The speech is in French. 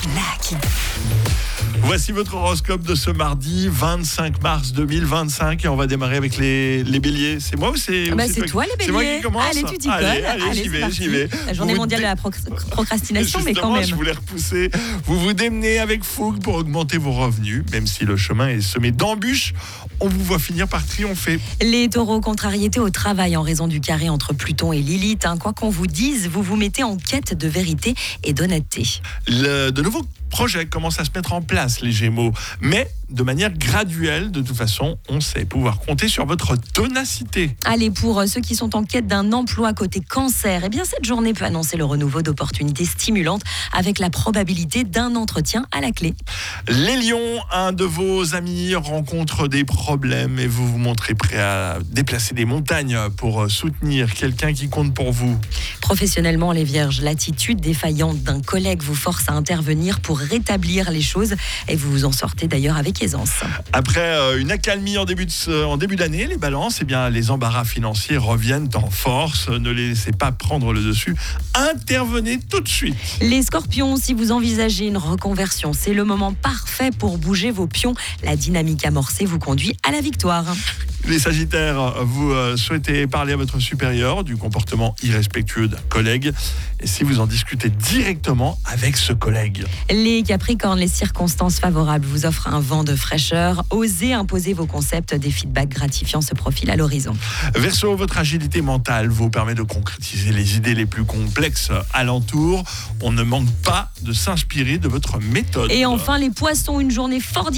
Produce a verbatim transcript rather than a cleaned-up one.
Lucky. Voici votre horoscope de ce mardi vingt-cinq mars deux mille vingt-cinq et on va démarrer avec les, les béliers. C'est moi ou c'est Ah bah ou c'est toi, les béliers. C'est moi qui commence. Allez, tu t'y colles. Allez, allez, Allez, j'y c'est vais, parti. j'y vais. La journée Vous mondiale dé- de la proc- procrastination, mais quand Justement, même. je voulais repousser. Vous vous démenez avec fougue pour augmenter vos revenus, même si le chemin est semé d'embûches. On vous voit finir par triompher. Les taureaux, contrariétés au travail en raison du carré entre Pluton et Lilith. Hein. Quoi qu'on vous dise, vous vous mettez en quête de vérité et d'honnêteté. Le- de nouveaux projets commencent à se mettre en place, les Gémeaux, mais de manière graduelle. De toute façon, on sait pouvoir compter sur votre ténacité. Allez, pour euh, ceux qui sont en quête d'un emploi côté cancer, eh bien cette journée peut annoncer le renouveau d'opportunités stimulantes avec la probabilité d'un entretien à la clé. Les lions, un de vos amis rencontre des problèmes et vous vous montrez prêt à déplacer des montagnes pour soutenir quelqu'un qui compte pour vous. Professionnellement, les vierges, l'attitude défaillante d'un collègue vous force à intervenir pour rétablir les choses et vous vous en sortez d'ailleurs avec aisance. Après euh, une accalmie en début, de, en début d'année, les balances, eh bien, les embarras financiers reviennent en force. Ne les laissez pas prendre le dessus. Intervenez tout de suite. Les scorpions, si vous envisagez une reconversion, c'est le moment parfait pour bouger vos pions. La dynamique amorcée vous conduit à la victoire. Les sagittaires, vous euh, souhaitez parler à votre supérieur du comportement irrespectueux d'un collègue. Et si vous en discutez directement avec ce collègue. Les capricornes, les circonstances favorables vous offrent un vent de fraîcheur. Osez imposer vos concepts, des feedbacks gratifiants se profilent à l'horizon. Verseau, votre agilité mentale vous permet de concrétiser les idées les plus complexes alentour. On ne manque pas de s'inspirer de votre méthode. Et enfin, les poissons, une journée fort